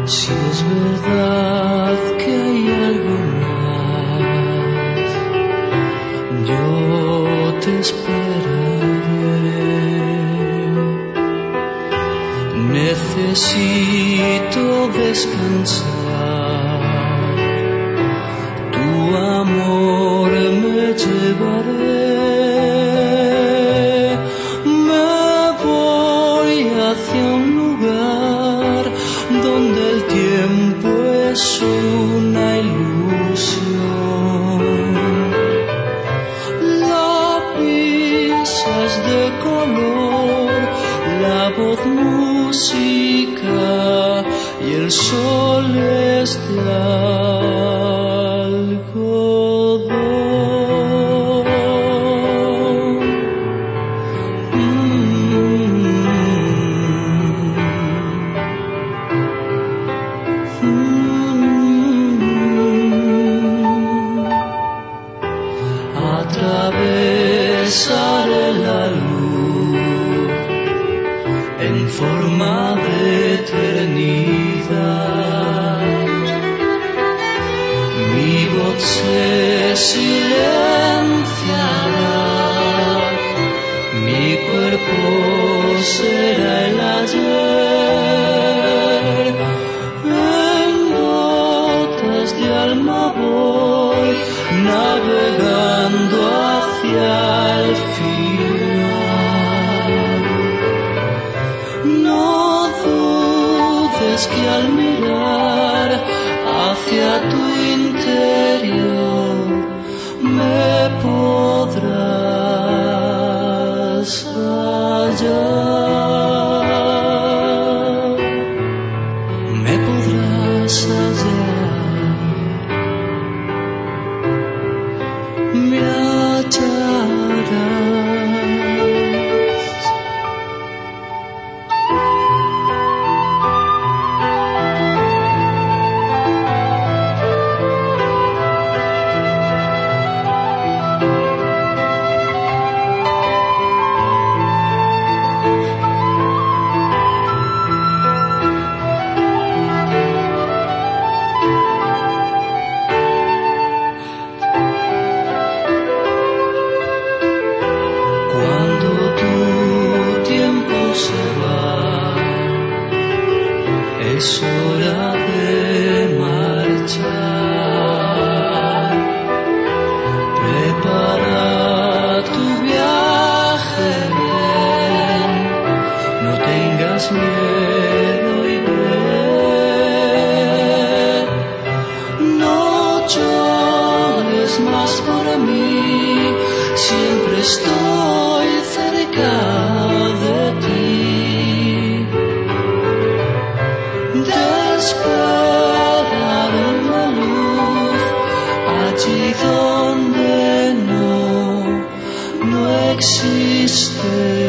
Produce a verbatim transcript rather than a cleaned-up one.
Si es verdad que hay algo más, yo te esperaré. Necesito descansar, tu amor me llevaré. Me voy hacia un lugar donde el tiempo es una ilusión. La brisa es de color, la voz música y el sol es de algodón. Atravesaré la luz en forma de eternidad. Mi voz se silenciará, mi cuerpo será el ayer. En gotas de alma voy navegando hacia el final. No dudes que al mirar hacia tu interior me podrás hallar, me podrás hallar, me hallarás. Cuando tu tiempo se va, es hora de marchar. Prepara tu viaje bien, no tengas miedo y ven. No llores más por mí, siempre estoy cerca de ti. Te esperaré en la luz, allí donde no, no existe